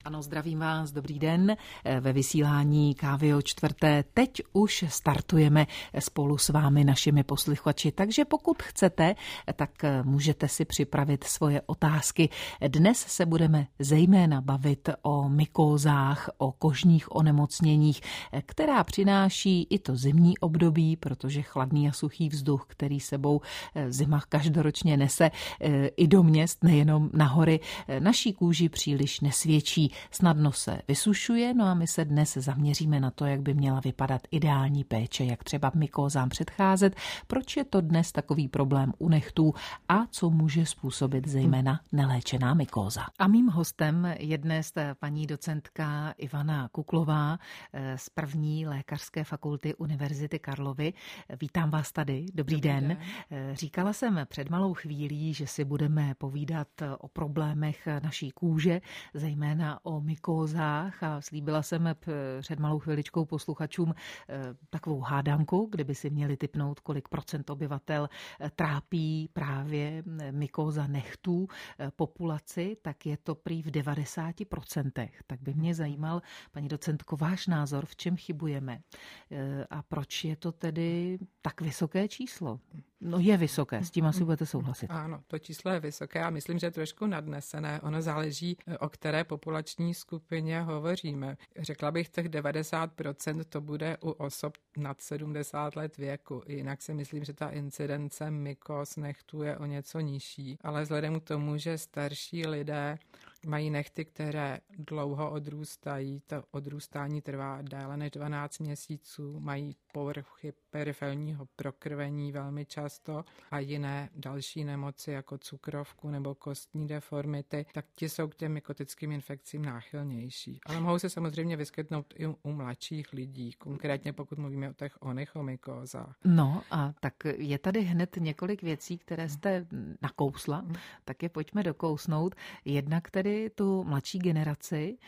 Ano, zdravím vás, dobrý den. Ve vysílání Kávy o čtvrté teď už startujeme spolu s vámi, našimi posluchači, takže pokud chcete, tak můžete si připravit svoje otázky. Dnes se budeme zejména bavit o mykózách, o kožních onemocněních, která přináší i to zimní období, protože chladný a suchý vzduch, který sebou zima každoročně nese i do měst, nejenom na hory, naší kůži příliš nesvědčí. Snadno se vysušuje, no a my se dnes zaměříme na to, jak by měla vypadat ideální péče, jak třeba mykózám předcházet, proč je to dnes takový problém u nechtů a co může způsobit zejména neléčená mykóza. A mým hostem je dnes paní docentka Ivana Kuklová z první lékařské fakulty Univerzity Karlovy. Vítám vás tady, dobrý den. Říkala jsem před malou chvílí, že si budeme povídat o problémech naší kůže, zejména o mykózách, a slíbila jsem před malou chviličkou posluchačům takovou hádanku, kdyby si měli tipnout, kolik procent obyvatel trápí právě mykóza nechtů populaci, tak je to prý v 90%. Tak by mě zajímal, paní docentko, váš názor, v čem chybujeme a proč je to tedy tak vysoké číslo? No je vysoké, s tím asi budete souhlasit. Ano, to číslo je vysoké a myslím, že je trošku nadnesené. Ono záleží, o které populační skupině hovoříme. Řekla bych, těch 90% to bude u osob nad 70 let věku. Jinak si myslím, že ta incidence mykóz nechtů je o něco nižší. Ale vzhledem k tomu, že starší lidé mají nehty, které dlouho odrůstají, to odrůstání trvá déle než 12 měsíců, mají povrchy periferního prokrvení velmi často a jiné další nemoci jako cukrovku nebo kostní deformity, tak ti jsou k těm mykotickým infekcím náchylnější. Ale mohou se samozřejmě vyskytnout i u mladších lidí, konkrétně pokud mluvíme o těch onychomykózách. No a tak je tady hned několik věcí, které jste nakousla, tak je pojďme dokousnout. Jednak tedy tu mladší generaci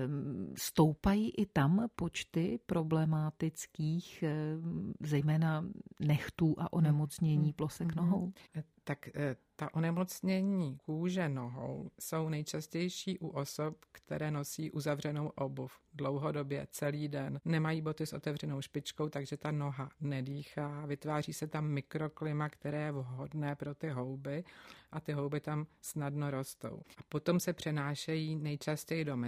stoupají i tam počty problematických zejména nechtů a onemocnění plosek nohou? Tak ta onemocnění kůže nohou jsou nejčastější u osob, které nosí uzavřenou obuv dlouhodobě, celý den. Nemají boty s otevřenou špičkou, takže ta noha nedýchá. Vytváří se tam mikroklima, které je vhodné pro ty houby a ty houby tam snadno rostou. A potom se přenášejí nejčastěji do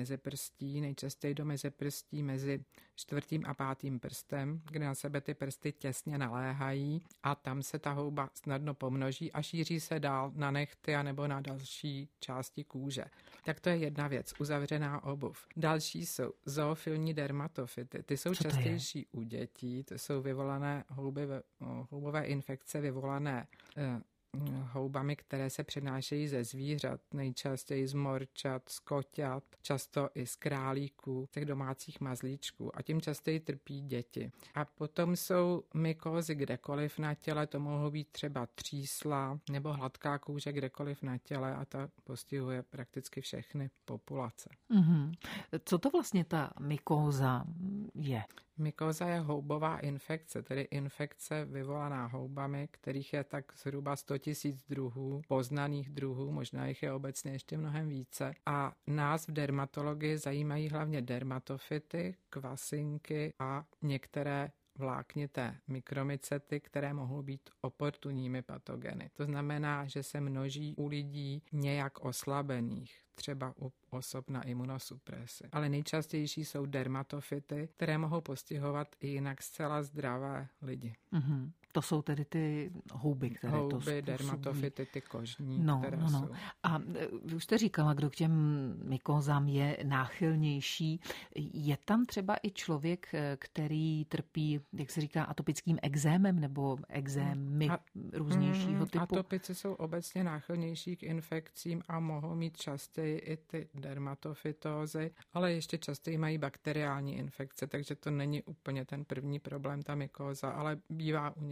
meziprstí mezi 4. a 5. prstem, kde na sebe ty prsty těsně naléhají a tam se ta houba snadno pomnoží a šíří se dál na nehty anebo na další části kůže. Tak to je jedna věc, uzavřená obuv. Další jsou zoofilní dermatofity. Ty jsou častější u dětí, to jsou vyvolané houbové infekce vyvolané houbami, které se přenášejí ze zvířat, nejčastěji z morčat, z koťat, často i z králíků, těch domácích mazlíčků a tím častěji trpí děti. A potom jsou mykózy kdekoliv na těle, to mohou být třeba třísla nebo hladká kůže kdekoliv na těle a ta postihuje prakticky všechny populace. Mm-hmm. Co to vlastně ta mykóza je? Mykóza je houbová infekce, tedy infekce vyvolaná houbami, kterých je tak zhruba 100 000 druhů, poznaných druhů, možná jich je obecně ještě mnohem více. A nás v dermatologii zajímají hlavně dermatofity, kvasinky a některé vláknité mikromycety, které mohou být oportunními patogeny. To znamená, že se množí u lidí nějak oslabených, třeba u osob na imunosupresi. Ale nejčastější jsou dermatofity, které mohou postihovat i jinak zcela zdravé lidi. Mm-hmm. To jsou tedy ty houby, které to způsobí. Dermatofity, ty kožní, které jsou. A vy už jste říkala, kdo k těm mykózám je náchylnější. Je tam třeba i člověk, který trpí, jak se říká, atopickým ekzémem nebo ekzémy různějšího typu? Atopici jsou obecně náchylnější k infekcím a mohou mít častěji i ty dermatofytózy, ale ještě častěji mají bakteriální infekce, takže to není úplně ten první problém, ta mykóza, ale bývá u nich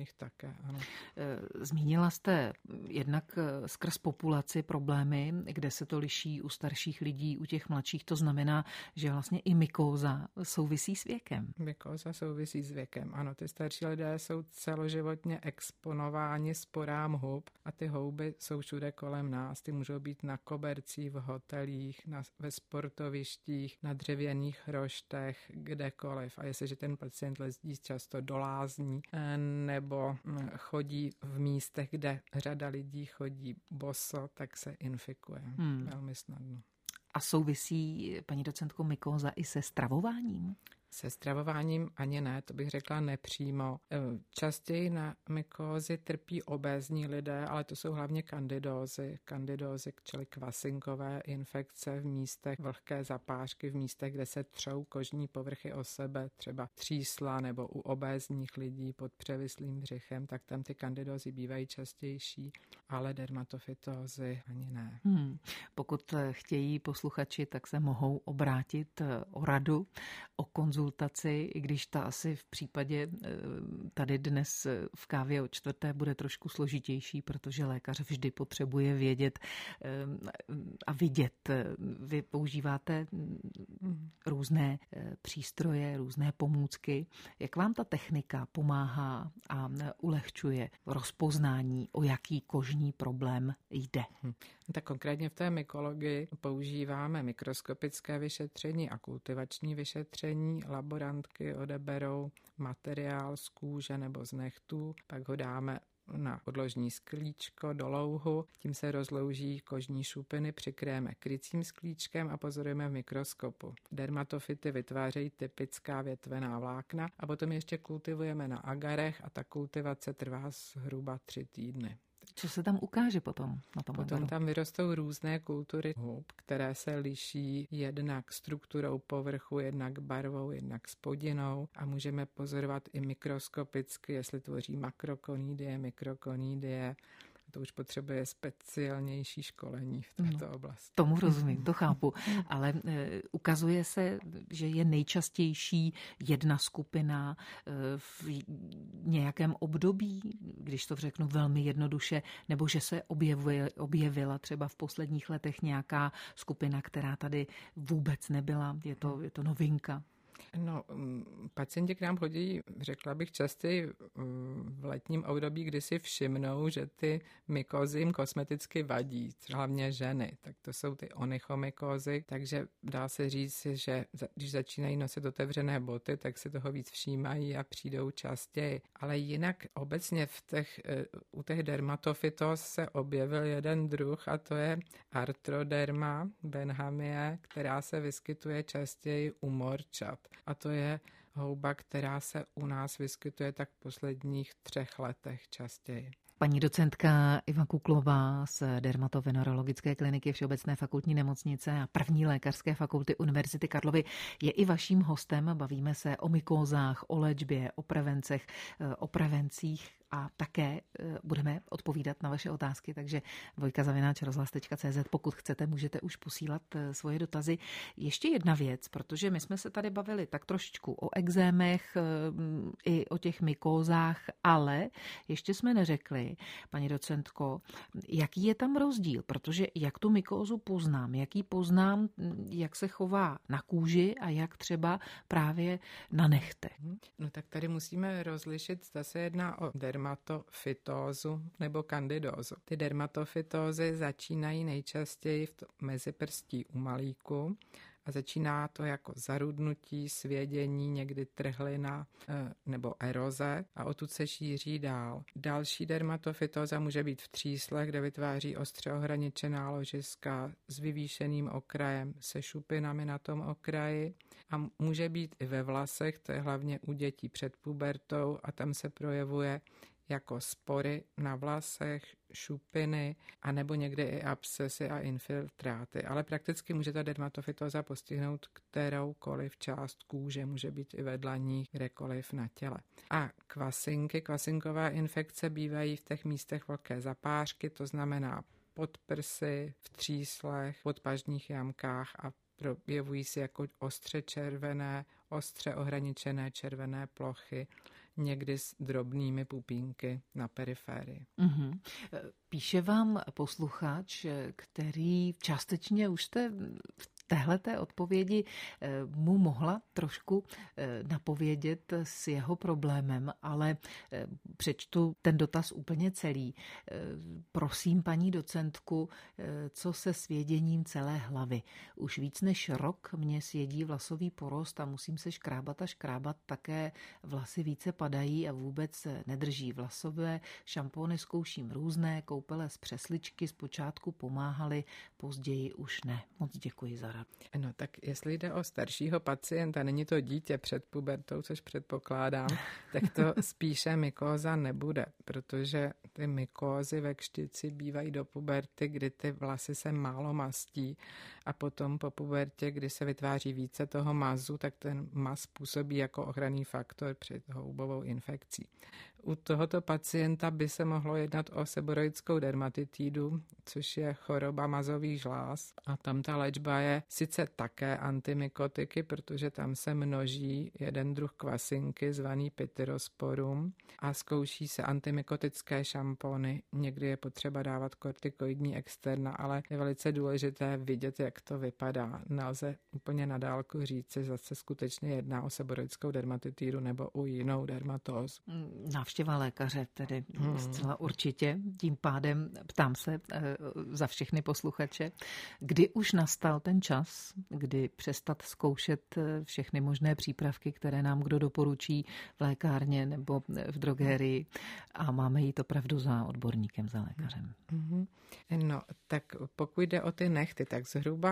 nich také, ano. Zmínila jste jednak skrz populaci problémy, kde se to liší u starších lidí, u těch mladších. To znamená, že vlastně i mykóza souvisí s věkem. Mykóza souvisí s věkem, ano. Ty starší lidé jsou celoživotně exponováni sporám hub a ty houby jsou všude kolem nás. Ty můžou být na kobercích, v hotelích, ve sportovištích, na dřevěných hroštech, kdekoliv. A jestliže ten pacient jezdí často do lázní nebo chodí v místech, kde řada lidí chodí boso, tak se infikuje velmi snadno. A souvisí, paní docentko, mykóza i se stravováním? Se stravováním ani ne, to bych řekla nepřímo. Častěji na mykózy trpí obézní lidé, ale to jsou hlavně kandidózy, čili kvasinkové infekce v místech, vlhké zapářky v místech, kde se třou kožní povrchy o sebe, třeba třísla nebo u obézních lidí pod převislým břichem, tak tam ty kandidózy bývají častější, ale dermatofytózy ani ne. Pokud chtějí posluchači, tak se mohou obrátit o radu, o konzultaci, i když ta asi v případě tady dnes v Kávě o čtvrté bude trošku složitější, protože lékař vždy potřebuje vědět a vidět. Vy používáte různé přístroje, různé pomůcky. Jak vám ta technika pomáhá a ulehčuje rozpoznání, o jaký kožní problém jde? Tak konkrétně v té mykologii používáme mikroskopické vyšetření a kultivační vyšetření. Laborantky odeberou materiál z kůže nebo z nechtů, pak ho dáme na podložní sklíčko do louhu, tím se rozlouží kožní šupiny, přikryjeme krycím sklíčkem a pozorujeme v mikroskopu. Dermatofyty vytvářejí typická větvená vlákna a potom ještě kultivujeme na agarech a ta kultivace trvá zhruba 3 týdny. Co se tam ukáže potom na tom Potom tam vyrostou různé kultury hub, které se liší jednak strukturou povrchu, jednak barvou, jednak spodinnou a můžeme pozorovat i mikroskopicky, jestli tvoří makrokonidie, mikrokonidie. To už potřebuje speciálnější školení v této oblasti. Tomu rozumím, to chápu, ale ukazuje se, že je nejčastější jedna skupina v nějakém období, když to řeknu velmi jednoduše, nebo že se objevila třeba v posledních letech nějaká skupina, která tady vůbec nebyla, je to novinka. No, pacienti k nám chodí, řekla bych častěji v letním období, kdy si všimnou, že ty mykózy jim kosmeticky vadí, hlavně ženy. Tak to jsou ty onychomykózy, takže dá se říct, že když začínají nosit otevřené boty, tak si toho víc všímají a přijdou častěji. Ale jinak obecně u těch dermatofytóz se objevil jeden druh a to je arthroderma benhamie, která se vyskytuje častěji u morčat. A to je houba, která se u nás vyskytuje tak v posledních 3 letech častěji. Paní docentka Iva Kuklová z dermatovenerologické kliniky Všeobecné fakultní nemocnice a první lékařské fakulty Univerzity Karlovy je i vaším hostem. Bavíme se o mykózách, o léčbě, o prevencech, o prevencích a také budeme odpovídat na vaše otázky, takže dvojka@rozhlas.cz. Pokud chcete, můžete už posílat svoje dotazy. Ještě jedna věc, protože my jsme se tady bavili tak trošičku o ekzémech i o těch mykózách, ale ještě jsme neřekli, paní docentko, jaký je tam rozdíl, protože jak tu mykózu poznám, jak se chová na kůži a jak třeba právě na nechtech. No tak tady musíme rozlišit, zda se jedná o dermatofytózu nebo kandidózu. Ty dermatofytózy začínají nejčastěji v meziprstí u malíku a začíná to jako zarudnutí, svědění, někdy trhlina nebo eroze a odtud se šíří dál. Další dermatofytóza může být v tříslech, kde vytváří ostře ohraničená ložiska s vyvýšeným okrajem, se šupinami na tom okraji a může být i ve vlasech, to je hlavně u dětí před pubertou a tam se projevuje jako spory na vlasech, šupiny, anebo někdy i abscesy a infiltráty. Ale prakticky může ta dermatofytóza postihnout kteroukoliv část kůže, může být i vedle ní kdekoliv na těle. A kvasinkové infekce bývají v těch místech velké zapářky, to znamená pod prsy, v tříslech, pod pažních jamkách a projevují se jako ostře červené, ostře ohraničené červené plochy. někdy s drobnými pupínky na periferii. Mm-hmm. Píše vám posluchač, který částečně už jste v téhleté odpovědi mu mohla trošku napovědět s jeho problémem, ale přečtu ten dotaz úplně celý. Prosím paní docentku, co se svěděním celé hlavy. Už víc než rok mě svědí vlasový porost a musím se škrábat a škrábat, také vlasy více padají a vůbec nedrží. Vlasové šampóny zkouším různé, koupele z přesličky zpočátku pomáhaly, později už ne. Moc děkuji za radu. No tak jestli jde o staršího pacienta, není to dítě před pubertou, což předpokládám, tak to spíše mykóza nebude, protože ty mykózy ve kštici bývají do puberty, kdy ty vlasy se málo mastí a potom po pubertě, kdy se vytváří více toho mazu, tak ten maz působí jako ochranný faktor před houbovou infekcí. U tohoto pacienta by se mohlo jednat o seboroickou dermatitidu, což je choroba mazových žláz a tam ta léčba je sice také antimykotiky, protože tam se množí jeden druh kvasinky zvaný Pityrosporum a zkouší se antimykotické šampony. Někdy je potřeba dávat kortikoidní externa, ale je velice důležité vidět, jak to vypadá. Nelze úplně na dálku říci, zase skutečně jedná o seboroickou dermatitidu nebo o jinou dermatózu. Návštěva lékaře tedy zcela určitě. Tím pádem ptám se za všechny posluchače, kdy už nastal ten čas, kdy přestat zkoušet všechny možné přípravky, které nám kdo doporučí v lékárně nebo v drogerii a máme jít opravdu za odborníkem, za lékařem. No, tak pokud jde o ty nehty, tak zhruba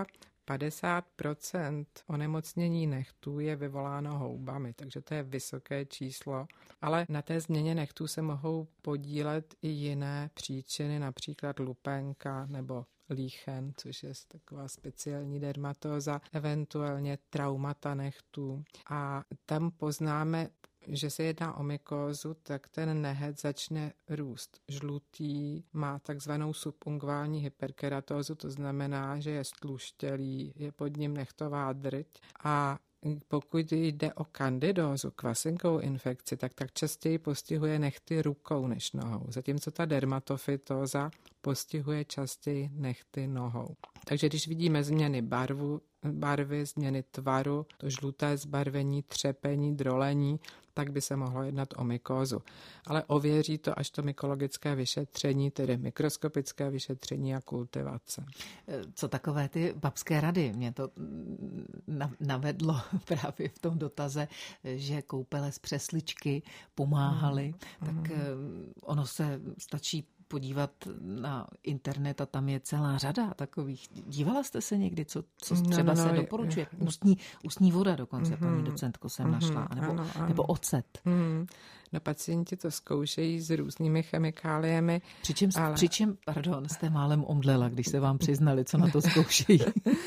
50% onemocnění nechtů je vyvoláno houbami, takže to je vysoké číslo, ale na té změně nechtů se mohou podílet i jiné příčiny, například lupenka nebo líchen, což je taková speciální dermatóza, eventuálně traumata nechtů. A tam poznáme, že se jedná o mykózu, tak ten nehet začne růst žlutý, má takzvanou subungvální hyperkeratózu, to znamená, že je stluštělý, je pod ním nechtová drť a pokud jde o kandidózu, kvasinkovou infekci, tak častěji postihuje nehty rukou než nohou, zatímco ta dermatofytóza postihuje častěji nehty nohou. Takže když vidíme změny barvy, změny tvaru, to žluté zbarvení, třepení, drolení, tak by se mohlo jednat o mykózu. Ale ověří to až to mykologické vyšetření, tedy mikroskopické vyšetření a kultivace. Co takové ty babské rady? Mě to navedlo právě v tom dotaze, že koupele z přesličky pomáhaly, tak ono se stačí podívat na internet a tam je celá řada takových. Dívala jste se někdy, co třeba se doporučuje? Ústní voda dokonce, paní docentko, jsem našla, nebo ocet. No, pacienti to zkoušejí s různými chemikáliemi. Přičem, jste málem omdlela, když se vám přiznali, co na to zkoušejí.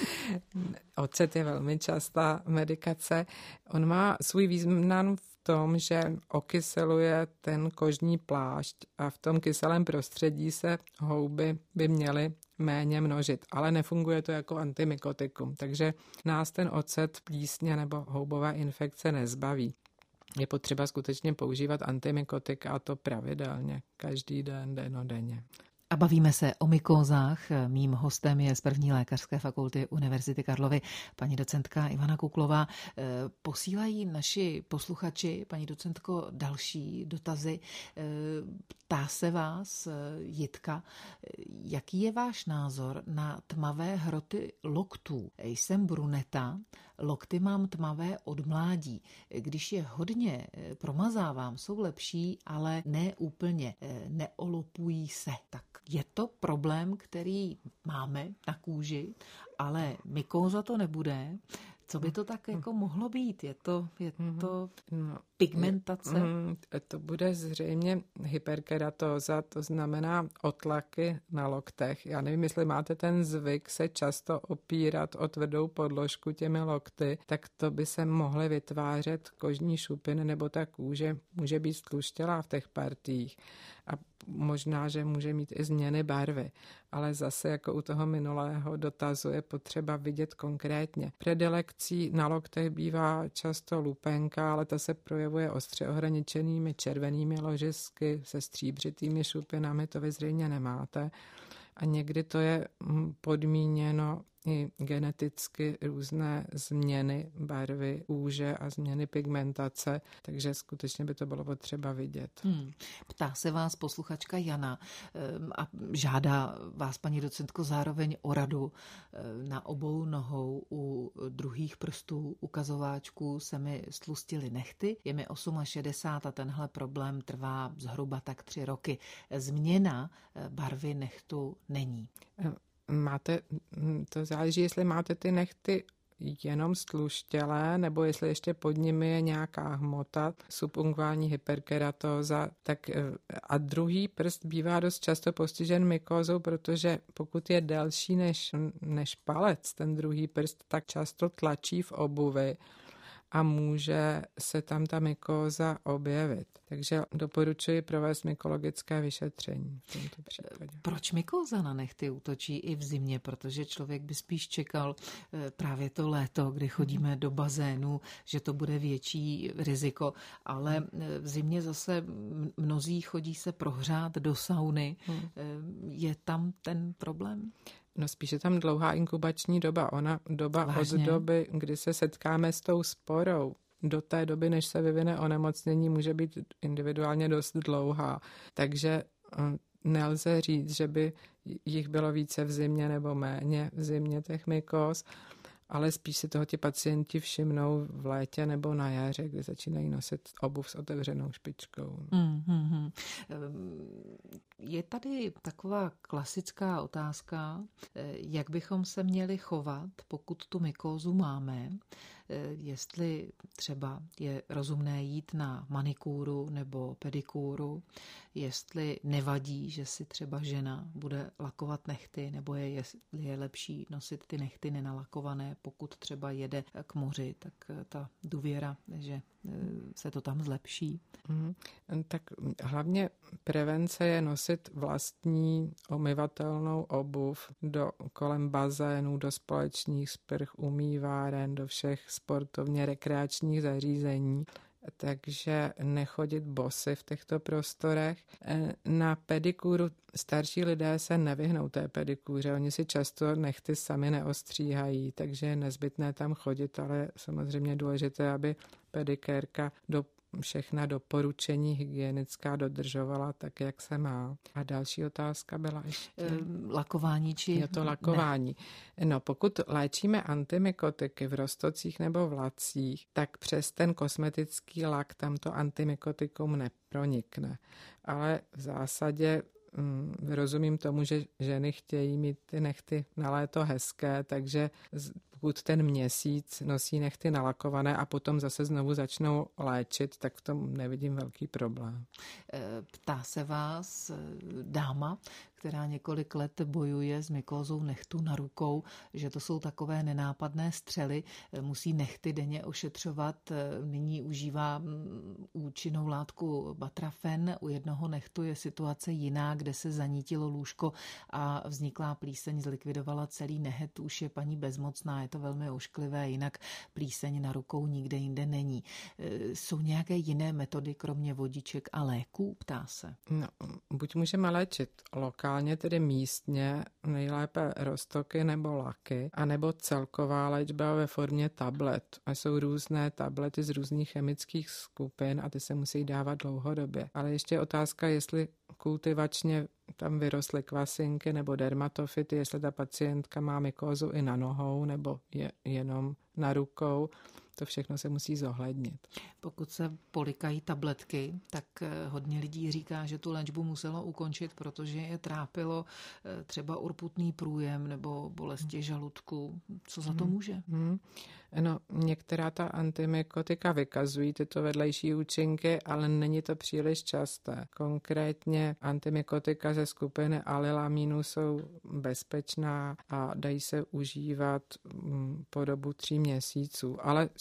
Ocet je velmi častá medikace. On má svůj význam v tom, že okyseluje ten kožní plášť a v tom kyselém prostředí se houby by měly méně množit, ale nefunguje to jako antimykotikum, takže nás ten ocet plísně nebo houbové infekce nezbaví. Je potřeba skutečně používat antimykotika a to pravidelně, každý den, dennodenně. A bavíme se o mykózách. Mým hostem je z první lékařské fakulty Univerzity Karlovy paní docentka Ivana Kuklová. Posílají naši posluchači, paní docentko, další dotazy. Ptá se vás Jitka, jaký je váš názor na tmavé hroty loktů? Jsem bruneta, lokty mám tmavé od mládí. Když je hodně promazávám, jsou lepší, ale ne úplně, neolupují se. Tak je to problém, který máme na kůži, ale mykóza to nebude. Co by to tak jako mohlo být? Je to pigmentace? To bude zřejmě hyperkeratóza, to znamená otlaky na loktech. Já nevím, jestli máte ten zvyk se často opírat o tvrdou podložku těmi lokty, tak to by se mohly vytvářet kožní šupiny nebo ta kůže může být stluštělá v těch partiích. a možná, že může mít i změny barvy. Ale zase jako u toho minulého dotazu je potřeba vidět konkrétně. Predilekcí na loktech bývá často lupenka, ale ta se projevuje ostře ohraničenými červenými ložisky se stříbřitými šupinami, to vy zřejmě nemáte. A někdy to je podmíněno i geneticky různé změny barvy kůže a změny pigmentace, takže skutečně by to bylo potřeba vidět. Ptá se vás posluchačka Jana a žádá vás, paní docentko, zároveň o radu. Na obou nohou u druhých prstů ukazováčků se mi stlustily nehty, je mi 68 a tenhle problém trvá zhruba tak 3 roky. Změna barvy nehtu není. To záleží, jestli máte ty nehty jenom stluštělé, nebo jestli ještě pod nimi je nějaká hmota, subunguální hyperkeratóza, tak a druhý prst bývá dost často postižen mykózou, protože pokud je delší než palec, ten druhý prst, tak často tlačí v obuvi a může se tam ta mykóza objevit. Takže doporučuji provést mykologické vyšetření v tomto případě. Proč mykóza na nehty útočí i v zimě? Protože člověk by spíš čekal právě to léto, kdy chodíme do bazénu, že to bude větší riziko, ale v zimě zase mnozí chodí se prohřát do sauny. Je tam ten problém? No spíše tam dlouhá inkubační doba. Doba vážně? Od doby, kdy se setkáme s tou sporou, do té doby, než se vyvine onemocnění, může být individuálně dost dlouhá. Takže nelze říct, že by jich bylo více v zimě nebo méně v zimě těch mykóz, ale spíš si toho ti pacienti všimnou v létě nebo na jaře, kdy začínají nosit obuv s otevřenou špičkou. Je tady taková klasická otázka, jak bychom se měli chovat, pokud tu mykózu máme, jestli třeba je rozumné jít na manikúru nebo pedikúru, jestli nevadí, že si třeba žena bude lakovat nehty, nebo je lepší nosit ty nehty nenalakované, pokud třeba jede k moři, tak ta důvěra, že se to tam zlepší. Tak hlavně prevence je nosit vlastní omyvatelnou obuv kolem bazénů, do společných sprch, umýváren, do všech sportovně rekreačních zařízení. Takže nechodit bosy v těchto prostorech. Na pedikúru starší lidé se nevyhnou té pedikúře, oni si často nehty sami neostříhají, takže je nezbytné tam chodit, ale samozřejmě důležité, aby pedikérka všechna doporučení hygienická dodržovala tak, jak se má. A další otázka byla ještě... Lakování či... Je to lakování. Ne. No, pokud léčíme antymykotiky v roztocích nebo v lacích, tak přes ten kosmetický lak tam to antymykotikum nepronikne. Ale v zásadě rozumím tomu, že ženy chtějí mít ty nehty na léto hezké, takže pokud ten měsíc nosí nehty nalakované a potom zase znovu začnou léčit, tak v tom nevidím velký problém. Ptá se vás dáma, která několik let bojuje s mykózou nehtu na rukou, že to jsou takové nenápadné střely, musí nehty denně ošetřovat, nyní užívá účinnou látku batrafen, u jednoho nehtu je situace jiná, kde se zanítilo lůžko a vzniklá plíseň zlikvidovala celý nehet, už je paní bezmocná, je to velmi ošklivé, jinak plíseň na rukou nikde jinde není. Jsou nějaké jiné metody, kromě vodiček a léků, ptá se? No, buď můžeme léčit lokálně, tedy místně, nejlépe roztoky nebo laky, anebo celková léčba ve formě tablet. A jsou různé tablety z různých chemických skupin a ty se musí dávat dlouhodobě. Ale ještě je otázka, jestli kultivačně tam vyrostly kvasinky nebo dermatofity, jestli ta pacientka má mykózu i na nohou nebo je jenom na rukou. To všechno se musí zohlednit. Pokud se polikají tabletky, tak hodně lidí říká, že tu léčbu muselo ukončit, protože je trápilo třeba urputný průjem nebo bolesti žaludku. Co za to může? No, některá ta antymykotika vykazují tyto vedlejší účinky, ale není to příliš časté. Konkrétně antymykotika ze skupiny alilaminu jsou bezpečná a dají se užívat po dobu 3 měsíců, ale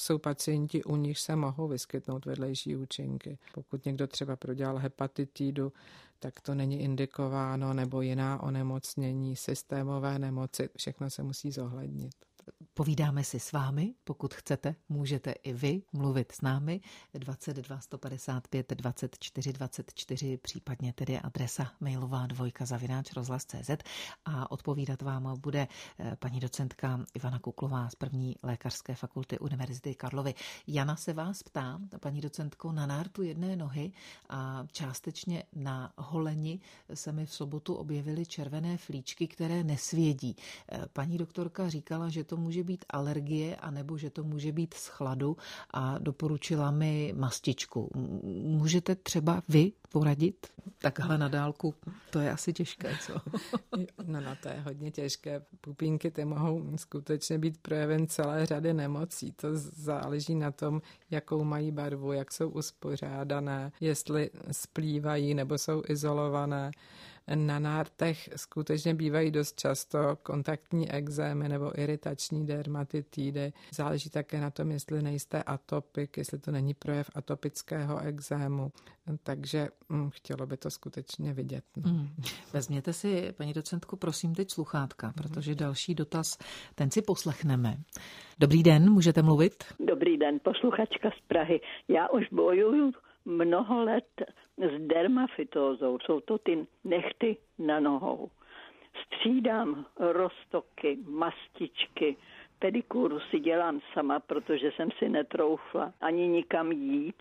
jsou pacienti, u nich se mohou vyskytnout vedlejší účinky. Pokud někdo třeba prodělal hepatitidu, tak to není indikováno, nebo jiná onemocnění, systémové nemoci, všechno se musí zohlednit. Povídáme si s vámi, pokud chcete, můžete i vy mluvit s námi 22 155 24 24, případně tedy adresa mailová dvojka@rozhlas.cz a odpovídat vám bude paní docentka Ivana Kuklová z první lékařské fakulty Univerzity Karlovy. Jana se vás ptá, paní docentko, na nártu jedné nohy a částečně na holeni se mi v sobotu objevily červené flíčky, které nesvědí. Paní doktorka říkala, že to může být alergie, anebo že to může být z chladu a doporučila mi mastičku. Můžete třeba vy poradit? Takhle na dálku, to je asi těžké, co? No, to je hodně těžké. Pupínky ty mohou skutečně být projevem celé řady nemocí. To záleží na tom, jakou mají barvu, jak jsou uspořádané, jestli splývají nebo jsou izolované. Na nártech skutečně bývají dost často kontaktní ekzémy nebo iritační dermatitidy. Záleží také na tom, jestli nejste atopik, jestli to není projev atopického ekzému. Takže chtělo by to skutečně vidět. Vezměte si, paní docentku, prosím teď sluchátka, protože další dotaz, ten si poslechneme. Dobrý den, můžete mluvit? Dobrý den, posluchačka z Prahy. Já už bojuju mnoho let s dermafitózou. Jsou to ty nehty na nohou. Střídám roztoky, mastičky, pedikúru si dělám sama, protože jsem si netroufla ani nikam jít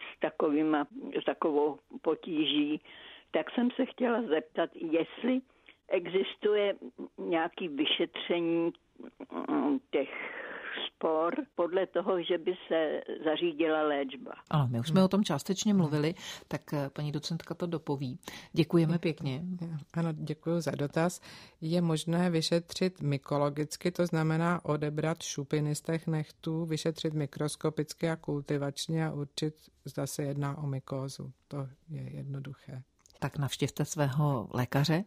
s takovou potíží. Tak jsem se chtěla zeptat, jestli existuje nějaké vyšetření těch spor podle toho, že by se zařídila léčba. Ano, my už jsme o tom částečně mluvili, tak paní docentka to dopoví. Děkujeme pěkně. Ano, děkuji za dotaz. Je možné vyšetřit mykologicky, to znamená odebrat šupiny z těch nechtů, vyšetřit mikroskopicky a kultivačně a určit, zda se jedná o mykózu. To je jednoduché. Tak navštivte svého lékaře.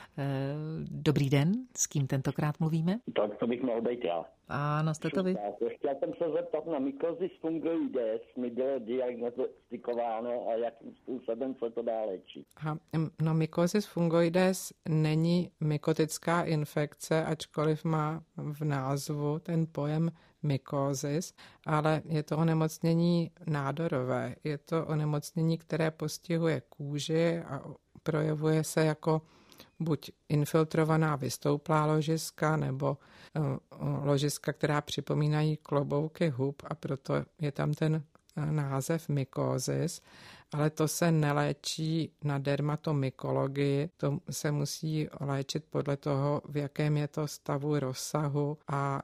Dobrý den, s kým tentokrát mluvíme? Tak to bych mohl být já. Ano, jste to vy. Chtěl jsem se zeptat na mykosis fungoides, mi bylo diagnostikováno a jakým způsobem se to dá léčit. No, mykosis fungoides není mykotická infekce, ačkoliv má v názvu ten pojem mykózis, ale je to onemocnění nádorové. Je to onemocnění, které postihuje kůži a projevuje se jako buď infiltrovaná vystouplá ložiska nebo ložiska, která připomínají klobouky hub a proto je tam ten název mykózis, ale to se neléčí na dermatomykologii, to se musí léčit podle toho, v jakém je to stavu, rozsahu a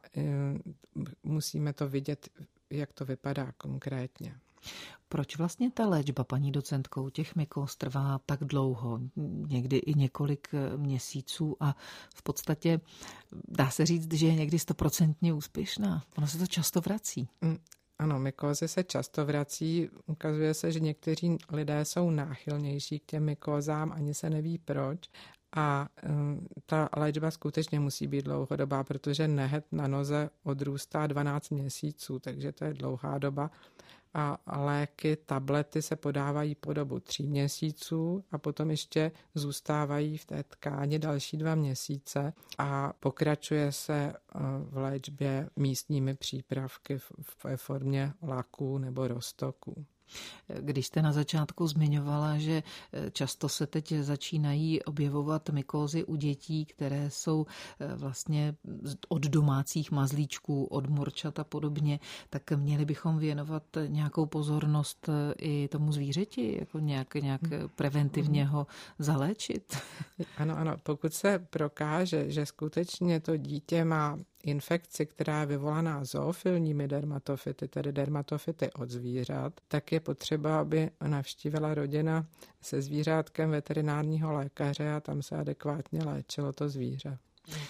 musíme to vidět, jak to vypadá konkrétně. Proč vlastně ta léčba, paní docentkou, těch mykóz trvá tak dlouho, někdy i několik měsíců a v podstatě dá se říct, že je někdy 100% úspěšná. Ono se to často vrací. Ano, mykózy se často vrací. Ukazuje se, že někteří lidé jsou náchylnější k těm mykózám, ani se neví proč. A ta léčba skutečně musí být dlouhodobá, protože nehet na noze odrůstá 12 měsíců, takže to je dlouhá doba. A léky, tablety se podávají po dobu 3 měsíců a potom ještě zůstávají v té tkáni další 2 měsíce a pokračuje se v léčbě místními přípravky v formě laků nebo roztoků. Když jste na začátku zmiňovala, že často se teď začínají objevovat mykózy u dětí, které jsou vlastně od domácích mazlíčků, od morčat a podobně, tak měli bychom věnovat nějakou pozornost i tomu zvířeti, jako nějak preventivně ho zaléčit? Ano, pokud se prokáže, že skutečně to dítě má infekci, která je vyvolaná zoofilními dermatofity, tedy dermatofity od zvířat, tak je potřeba, aby navštívila rodina se zvířátkem veterinárního lékaře a tam se adekvátně léčilo to zvíře.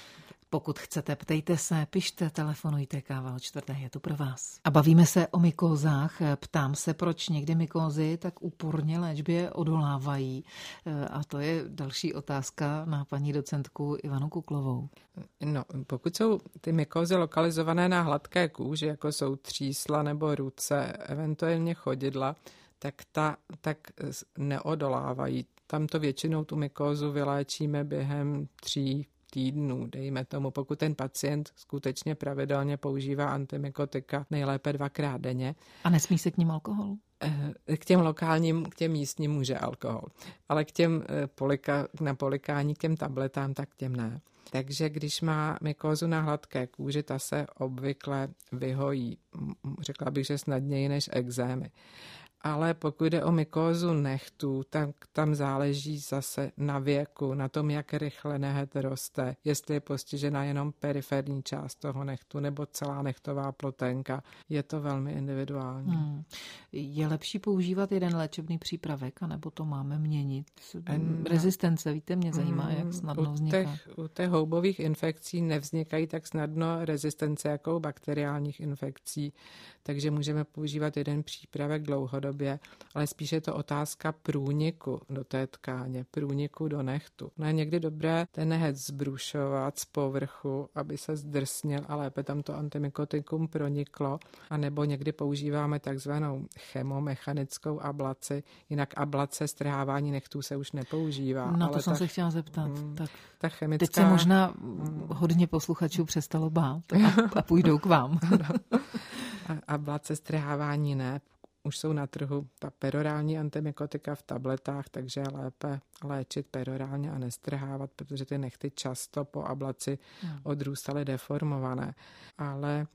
Pokud chcete, ptejte se, pište, telefonujte, Káva od čtvrté je tu pro vás. A bavíme se o mykózách. Ptám se, proč někdy mykózy tak úporně léčbě odolávají. A to je další otázka na paní docentku Ivanu Kuklovou. No, pokud jsou ty mykózy lokalizované na hladké kůži, jako jsou třísla nebo ruce, eventuálně chodidla, tak neodolávají. Tam to většinou tu mykózu vyléčíme během 3 týdnů, dejme tomu, pokud ten pacient skutečně pravidelně používá antimykotika, nejlépe 2krát denně. A nesmí se k ním alkohol? K těm lokálním, k těm místním může alkohol, ale k těm na polikání, k těm tabletám, tak těm ne. Takže když má mykózu na hladké kůži, ta se obvykle vyhojí, řekla bych, že snadněji než ekzémy. Ale pokud jde o mykózu nechtů, tak tam záleží zase na věku, na tom, jak rychle neht roste, jestli je postižena jenom periferní část toho nechtu nebo celá nechtová ploténka. Je to velmi individuální. Je lepší používat jeden léčebný přípravek, anebo to máme měnit? Rezistence, víte, mě zajímá, jak snadno vzniká. U těch houbových infekcí nevznikají tak snadno rezistence jako u bakteriálních infekcí, takže můžeme používat jeden přípravek dlouhodobě, ale spíše je to otázka průniku do té tkáně, průniku do nechtu. No je někdy dobré ten nehet zbrušovat z povrchu, aby se zdrsnil a lépe tam to antimykotikum proniklo, anebo někdy používáme takzvanou chemomechanickou ablaci, jinak ablace strhávání nechtů se už nepoužívá. No to jsem se chtěla zeptat. Tak ta chemická... Teď se možná hodně posluchačů přestalo bát a půjdou k vám. Ablace strhávání ne. Už jsou na trhu ta perorální antimykotika v tabletách, takže je lépe léčit perorálně a nestrhávat, protože ty nechty často po ablaci odrůstaly deformované. Ale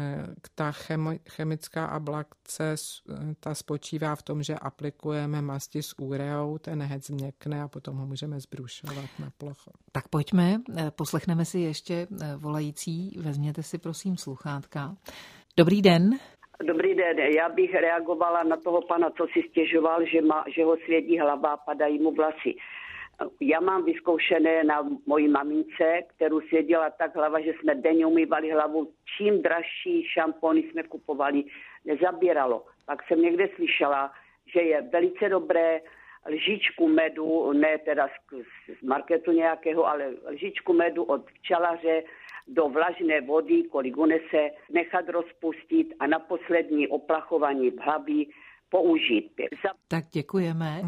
ta chemická ablace, ta spočívá v tom, že aplikujeme masti s úreou, ten nehet změkne a potom ho můžeme zbrušovat na plochu. Tak pojďme, poslechneme si ještě volající, vezměte si prosím sluchátka. Dobrý den. Dobrý den, já bych reagovala na toho pana, co si stěžoval, že ho svědí hlava, padají mu vlasy. Já mám vyzkoušené na mojí mamince, kterou svěděla tak hlava, že jsme denně umývali hlavu. Čím dražší šampony jsme kupovali, nezabíralo. Pak jsem někde slyšela, že je velice dobré lžičku medu, ne teda z marketu nějakého, ale lžičku medu od včelaře do vlažné vody, kolik unese, nechat rozpustit a na poslední oplachování v hlavě použít. Tak děkujeme.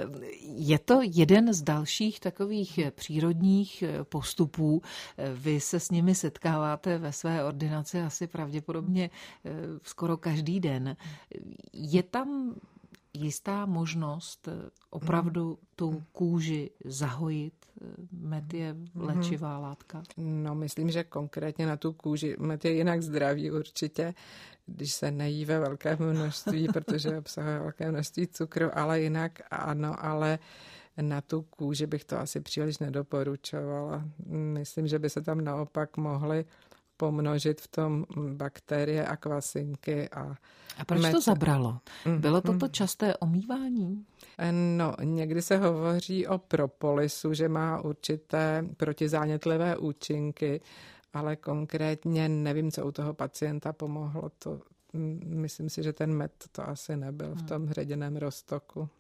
Je to jeden z dalších takových přírodních postupů. Vy se s nimi setkáváte ve své ordinaci asi pravděpodobně skoro každý den. Je tam jistá možnost opravdu tu kůži zahojit? Med je léčivá látka? No, myslím, že konkrétně na tu kůži. Med je jinak zdravý určitě, když se nejí ve velkém množství, protože obsahuje velké množství cukru, ale jinak ano, ale na tu kůži bych to asi příliš nedoporučovala. Myslím, že by se tam naopak mohly pomnožit v tom bakterie a kvasinky. A proč to zabralo? Bylo toto časté omývání? No, někdy se hovoří o propolisu, že má určité protizánětlivé účinky, ale konkrétně nevím, co u toho pacienta pomohlo. To, myslím si, že ten med to asi nebyl v tom hředěném roztoku.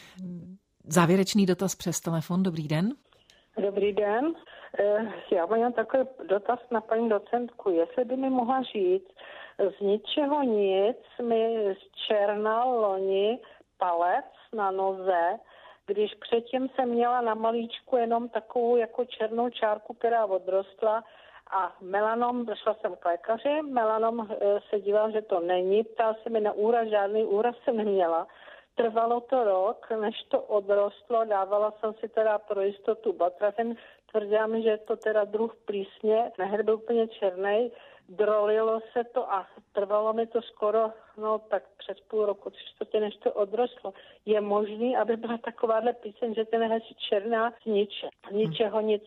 Závěrečný dotaz přes telefon. Dobrý den. Dobrý den. Já mám takový dotaz na paní docentku. Jestli by mi mohla říct, z ničeho nic mi zčernal loni palec na noze, když předtím jsem měla na malíčku jenom takovou jako černou čárku, která odrostla, a melanom, došla jsem k lékaři, melanom se díval, že to není, ptal se mi na úraz, žádný úraz jsem neměla. Trvalo to rok, než to odrostlo, dávala jsem si teda pro jistotu batrafen, tvrdila mi, že je to teda druh plísně, neher byl úplně černej, drolilo se to a trvalo mi to skoro, no tak přes půl roku, 3/4, než to odrostlo. Je možný, aby byla takováhle plíseň, že ten neher černá z ničeho nic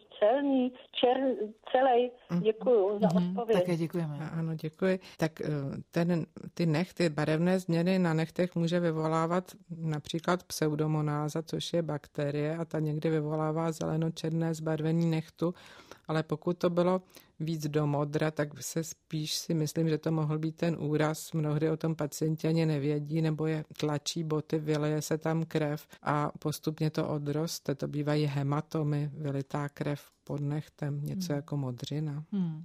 celý. Děkuju za odpověď. Také děkujeme. Ano, děkuji. Tak ty nechty, barevné změny na nechtech může vyvolávat například pseudomonáza, což je bakterie, a ta někdy vyvolává zelenočerné zbarvení nechtu. ale pokud to bylo víc do modra, tak se spíš si myslím, že to mohl být ten úraz. Mnohdy o tom pacienti ani nevědí, nebo je tlačí boty, vyleje se tam krev a postupně to odroste. To bývají hematomy, vylitá krev pod nechtem, něco jako modřina.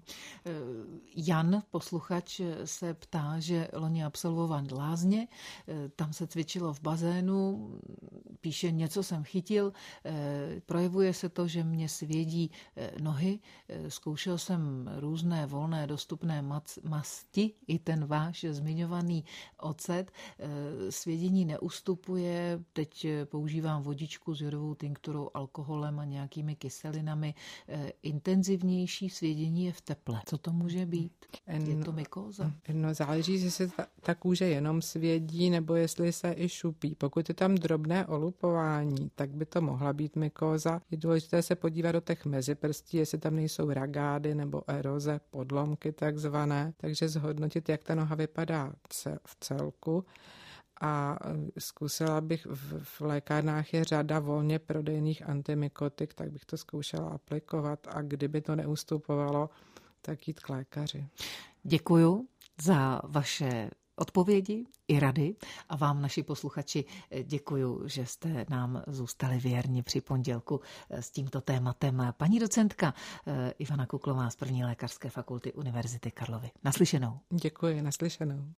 Jan, posluchač, se ptá, že loni absolvoval lázně, tam se cvičilo v bazénu, píše, něco jsem chytil, projevuje se to, že mě svědí nohy, zkoušel jsem různé volné dostupné masti, i ten váš zmiňovaný ocet, svědění neustupuje, teď používám vodičku s jodovou tinkturou, alkoholem a nějakými kyselinami, intenzivnější svědění je v teple. Co to může být? Je to mykóza? No, záleží, jestli se ta kůže jenom svědí, nebo jestli se i šupí. Pokud je tam drobné olupování, tak by to mohla být mykóza. Je důležité se podívat do těch meziprstí, jestli tam nejsou ragády nebo eroze, podlomky takzvané, takže zhodnotit, jak ta noha vypadá v celku. A zkusila bych, v lékárnách je řada volně prodejných antimykotik, tak bych to zkoušela aplikovat a kdyby to neustupovalo, tak jít k lékaři. Děkuju za vaše odpovědi i rady a vám, naši posluchači, děkuju, že jste nám zůstali věrni při pondělku s tímto tématem. Paní docentka Ivana Kuklová z 1. lékařské fakulty Univerzity Karlovy. Naslyšenou. Děkuji, naslyšenou.